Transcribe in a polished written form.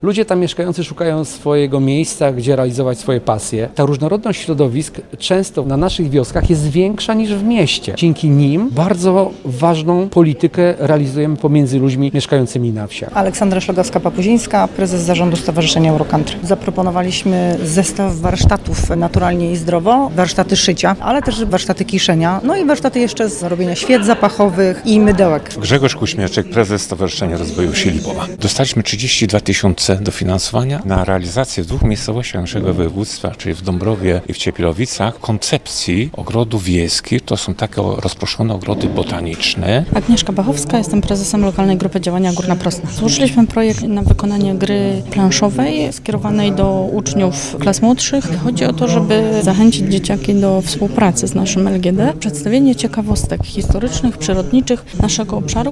Ludzie tam mieszkający szukają swojego miejsca, gdzie realizować swoje pasje. Ta różnorodność środowisk często na naszych wioskach jest większa niż w mieście. Dzięki nim bardzo ważną politykę realizujemy pomiędzy ludźmi mieszkającymi na wsiach. Aleksandra Szlogowska-Papuzińska, prezes zarządu Stowarzyszenia Eurocountry. Zaproponowaliśmy zestaw warsztatów Naturalnie i Zdrowo, warsztaty szycia, ale też warsztaty kiszenia, no i warsztaty jeszcze z robienia świec zapachowych i mydełek. Grzegorz Kuśmiaczek, prezes Stowarzyszenia Rozwoju Wsi Lipowa. Dostaliśmy 32 000 dofinansowania na realizację w 2 miejscowościach naszego województwa, czyli w Dąbrowie i w Ciepielowicach, koncepcji ogrodów wiejskich. To są takie rozproszone ogrody botaniczne. Agnieszka Bachowska, jestem prezesem lokalnej grupy działania Górna Prosna. Złożyliśmy projekt na wykonanie gry planszowej skierowanej do uczniów klas młodszych. Chodzi o to, żeby zachęcić dzieciaki do współpracy z naszym LGD. Przedstawienie ciekawostek historycznych, przyrodniczych naszego obszaru.